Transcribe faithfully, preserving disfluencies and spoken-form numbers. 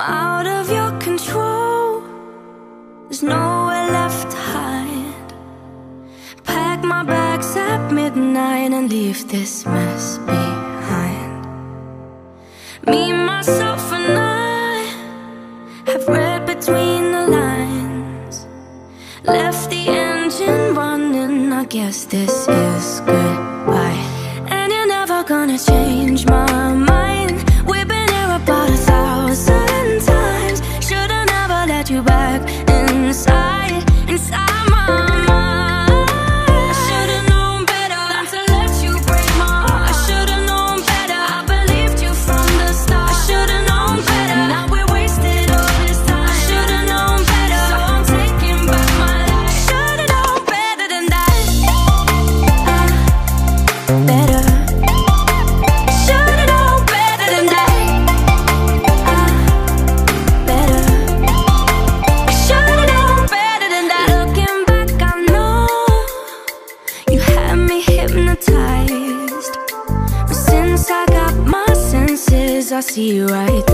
out of your control. There's nowhere left to hide. Pack my bags at midnight and leave this mess behind. Me, myself and I have read between the lines, left the engine running, I guess this is goodbye. And you're never gonna change my mind. We've been here about a thousand times. Should've never let you back inside, inside my mind. I should've known better than to let you break my heart. I should've known better, I believed you from the start. I should've known better, now we're wasted all this time. I should've known better, so I'm taking back my life. Should've known better than that. uh, Better. Hypnotized, but since I got my senses, I see right